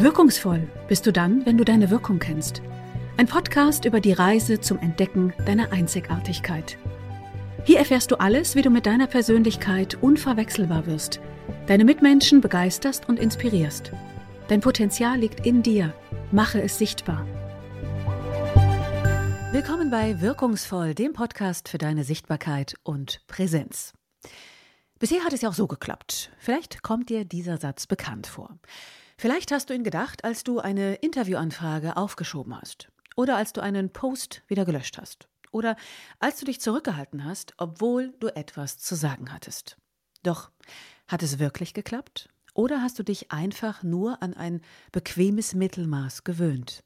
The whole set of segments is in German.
Wirkungsvoll bist du dann, wenn du deine Wirkung kennst. Ein Podcast über die Reise zum Entdecken deiner Einzigartigkeit. Hier erfährst du alles, wie du mit deiner Persönlichkeit unverwechselbar wirst, deine Mitmenschen begeisterst und inspirierst. Dein Potenzial liegt in dir. Mache es sichtbar. Willkommen bei Wirkungsvoll, dem Podcast für deine Sichtbarkeit und Präsenz. Bisher hat es ja auch so geklappt. Vielleicht kommt dir dieser Satz bekannt vor. Vielleicht hast du ihn gedacht, als du eine Interviewanfrage aufgeschoben hast. Oder als du einen Post wieder gelöscht hast. Oder als du dich zurückgehalten hast, obwohl du etwas zu sagen hattest. Doch, hat es wirklich geklappt? Oder hast du dich einfach nur an ein bequemes Mittelmaß gewöhnt?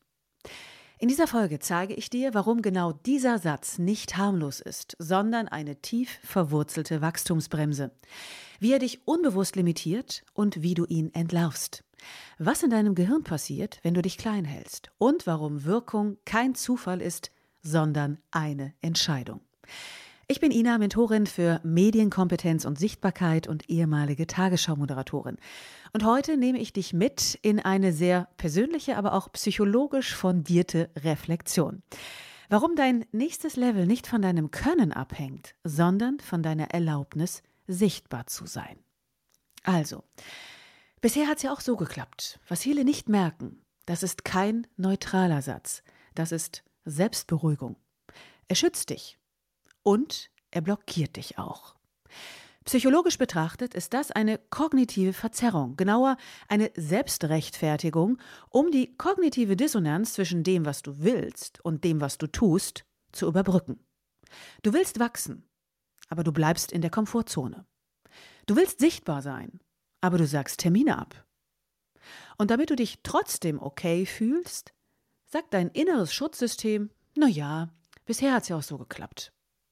In dieser Folge zeige ich dir, warum genau dieser Satz nicht harmlos ist, sondern eine tief verwurzelte Wachstumsbremse. Wie er dich unbewusst limitiert und wie du ihn entlarvst. Was in deinem Gehirn passiert, wenn du dich klein hältst und warum Wirkung kein Zufall ist, sondern eine Entscheidung. Ich bin Ina, Mentorin für Medienkompetenz und Sichtbarkeit und ehemalige Tagesschau-Moderatorin. Und heute nehme ich dich mit in eine sehr persönliche, aber auch psychologisch fundierte Reflexion. Warum dein nächstes Level nicht von deinem Können abhängt, sondern von deiner Erlaubnis, sichtbar zu sein. Also, bisher hat es ja auch so geklappt. Was viele nicht merken, das ist kein neutraler Satz. Das ist Selbstberuhigung. Er schützt dich und er blockiert dich auch. Psychologisch betrachtet ist das eine kognitive Verzerrung, genauer eine Selbstrechtfertigung, um die kognitive Dissonanz zwischen dem, was du willst und dem, was du tust, zu überbrücken. Du willst wachsen, aber du bleibst in der Komfortzone. Du willst sichtbar sein, aber du sagst Termine ab. Und damit du dich trotzdem okay fühlst, sagt dein inneres Schutzsystem, naja, bisher hat es ja auch so geklappt.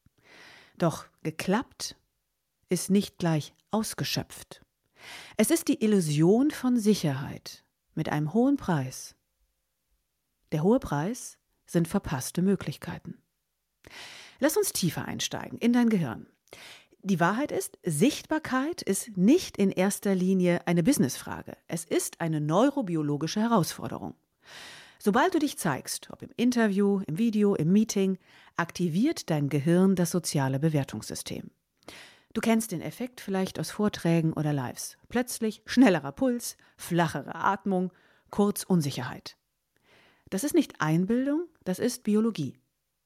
Doch geklappt ist nicht gleich ausgeschöpft. Es ist die Illusion von Sicherheit mit einem hohen Preis. Der hohe Preis sind verpasste Möglichkeiten. Lass uns tiefer einsteigen in dein Gehirn. Die Wahrheit ist, Sichtbarkeit ist nicht in erster Linie eine Businessfrage. Es ist eine neurobiologische Herausforderung. Sobald du dich zeigst, ob im Interview, im Video, im Meeting, aktiviert dein Gehirn das soziale Bewertungssystem. Du kennst den Effekt vielleicht aus Vorträgen oder Lives. Plötzlich schnellerer Puls, flachere Atmung, kurz Unsicherheit. Das ist nicht Einbildung, das ist Biologie.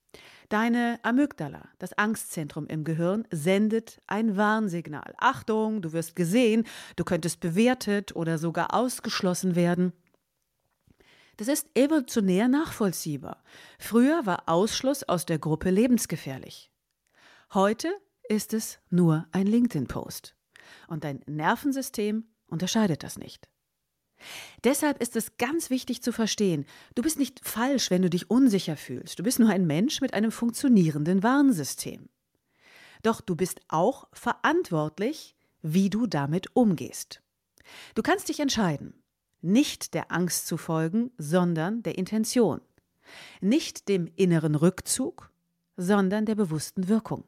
Deine Amygdala, das Angstzentrum im Gehirn, sendet ein Warnsignal. Achtung, du wirst gesehen, du könntest bewertet oder sogar ausgeschlossen werden. Das ist evolutionär nachvollziehbar. Früher war Ausschluss aus der Gruppe lebensgefährlich. Heute ist es nur ein LinkedIn-Post. Und dein Nervensystem unterscheidet das nicht. Deshalb ist es ganz wichtig zu verstehen, du bist nicht falsch, wenn du dich unsicher fühlst. Du bist nur ein Mensch mit einem funktionierenden Warnsystem. Doch du bist auch verantwortlich, wie du damit umgehst. Du kannst dich entscheiden, nicht der Angst zu folgen, sondern der Intention. Nicht dem inneren Rückzug, sondern der bewussten Wirkung.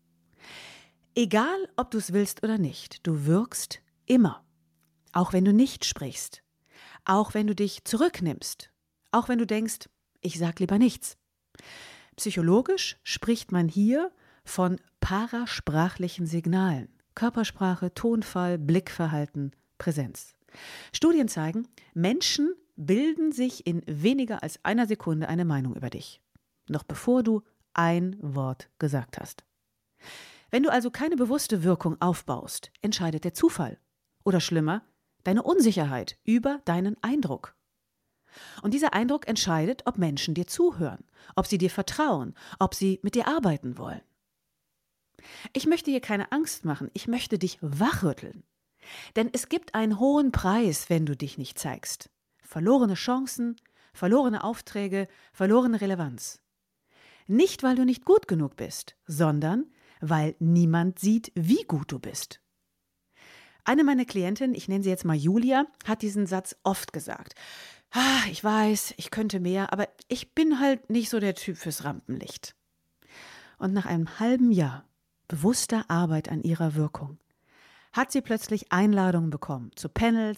Egal, ob du es willst oder nicht, du wirkst immer. Auch wenn du nicht sprichst. Auch wenn du dich zurücknimmst. Auch wenn du denkst, ich sag lieber nichts. Psychologisch spricht man hier von parasprachlichen Signalen. Körpersprache, Tonfall, Blickverhalten, Präsenz. Studien zeigen, Menschen bilden sich in weniger als einer Sekunde eine Meinung über dich. Noch bevor du ein Wort gesagt hast. Wenn du also keine bewusste Wirkung aufbaust, entscheidet der Zufall. Oder schlimmer, deine Unsicherheit über deinen Eindruck. Und dieser Eindruck entscheidet, ob Menschen dir zuhören, ob sie dir vertrauen, ob sie mit dir arbeiten wollen. Ich möchte hier keine Angst machen, ich möchte dich wachrütteln. Denn es gibt einen hohen Preis, wenn du dich nicht zeigst. Verlorene Chancen, verlorene Aufträge, verlorene Relevanz. Nicht, weil du nicht gut genug bist, sondern weil niemand sieht, wie gut du bist. Eine meiner Klientinnen, ich nenne sie jetzt mal Julia, hat diesen Satz oft gesagt. Ich weiß, ich könnte mehr, aber ich bin halt nicht so der Typ fürs Rampenlicht. Und nach einem halben Jahr bewusster Arbeit an ihrer Wirkung hat sie plötzlich Einladungen bekommen zu Panels,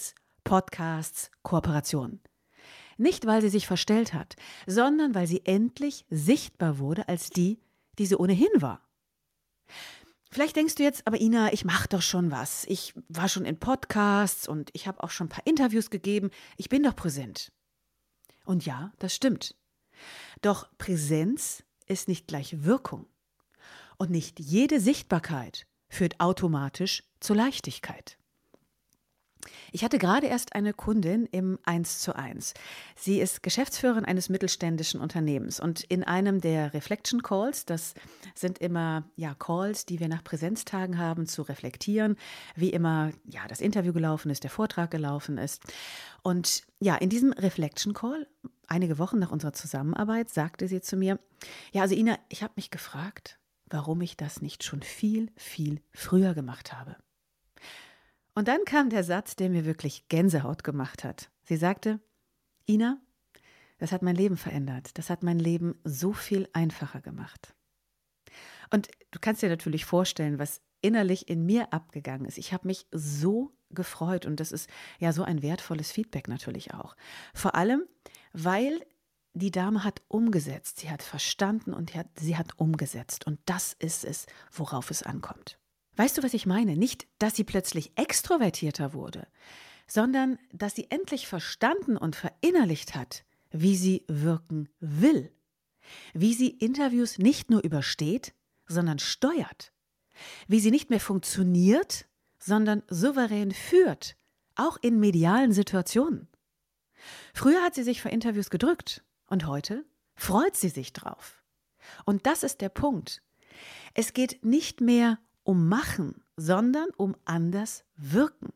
Podcasts, Kooperationen. Nicht, weil sie sich verstellt hat, sondern weil sie endlich sichtbar wurde als die, die sie ohnehin war. Vielleicht denkst du jetzt, aber Ina, ich mache doch schon was. Ich war schon in Podcasts und ich habe auch schon ein paar Interviews gegeben. Ich bin doch präsent. Und ja, das stimmt. Doch Präsenz ist nicht gleich Wirkung. Und nicht jede Sichtbarkeit führt automatisch zur Leichtigkeit. Ich hatte gerade erst eine Kundin im 1:1. Sie ist Geschäftsführerin eines mittelständischen Unternehmens und in einem der Reflection Calls, das sind immer Calls, die wir nach Präsenztagen haben, zu reflektieren, wie immer das Interview gelaufen ist, der Vortrag gelaufen ist. Und in diesem Reflection Call, einige Wochen nach unserer Zusammenarbeit, sagte sie zu mir, also Ina, ich habe mich gefragt, warum ich das nicht schon viel, viel früher gemacht habe. Und dann kam der Satz, der mir wirklich Gänsehaut gemacht hat. Sie sagte, Ina, das hat mein Leben verändert. Das hat mein Leben so viel einfacher gemacht. Und du kannst dir natürlich vorstellen, was innerlich in mir abgegangen ist. Ich habe mich so gefreut und das ist so ein wertvolles Feedback natürlich auch. Vor allem, weil die Dame hat umgesetzt. Sie hat verstanden und sie hat umgesetzt. Und das ist es, worauf es ankommt. Weißt du, was ich meine? Nicht, dass sie plötzlich extrovertierter wurde, sondern dass sie endlich verstanden und verinnerlicht hat, wie sie wirken will. Wie sie Interviews nicht nur übersteht, sondern steuert. Wie sie nicht mehr funktioniert, sondern souverän führt, auch in medialen Situationen. Früher hat sie sich vor Interviews gedrückt und heute freut sie sich drauf. Und das ist der Punkt. Es geht nicht mehr um Machen, sondern um anders wirken.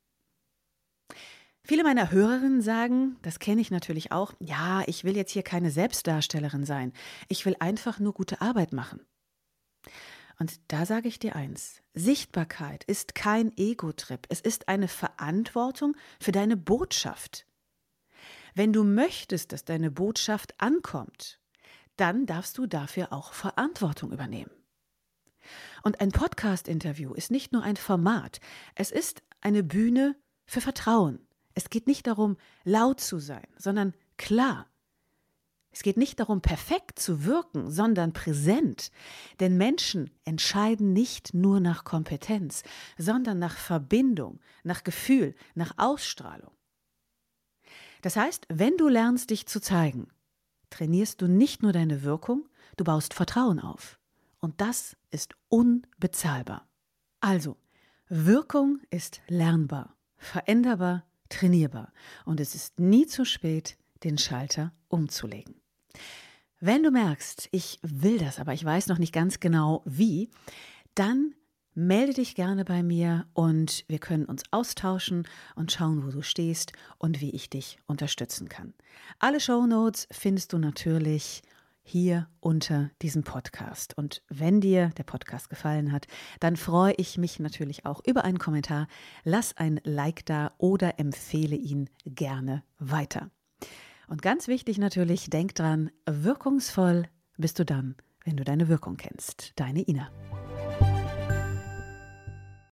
Viele meiner Hörerinnen sagen, das kenne ich natürlich auch, ich will jetzt hier keine Selbstdarstellerin sein. Ich will einfach nur gute Arbeit machen. Und da sage ich dir eins, Sichtbarkeit ist kein Ego-Trip. Es ist eine Verantwortung für deine Botschaft. Wenn du möchtest, dass deine Botschaft ankommt, dann darfst du dafür auch Verantwortung übernehmen. Und ein Podcast-Interview ist nicht nur ein Format, es ist eine Bühne für Vertrauen. Es geht nicht darum, laut zu sein, sondern klar. Es geht nicht darum, perfekt zu wirken, sondern präsent. Denn Menschen entscheiden nicht nur nach Kompetenz, sondern nach Verbindung, nach Gefühl, nach Ausstrahlung. Das heißt, wenn du lernst, dich zu zeigen, trainierst du nicht nur deine Wirkung, du baust Vertrauen auf. Und das ist unbezahlbar. Also, Wirkung ist lernbar, veränderbar, trainierbar. Und es ist nie zu spät, den Schalter umzulegen. Wenn du merkst, ich will das, aber ich weiß noch nicht ganz genau wie, dann melde dich gerne bei mir und wir können uns austauschen und schauen, wo du stehst und wie ich dich unterstützen kann. Alle Shownotes findest du natürlich hier unter diesem Podcast. Und wenn dir der Podcast gefallen hat, dann freue ich mich natürlich auch über einen Kommentar. Lass ein Like da oder empfehle ihn gerne weiter. Und ganz wichtig natürlich, denk dran, wirkungsvoll bist du dann, wenn du deine Wirkung kennst. Deine Ina.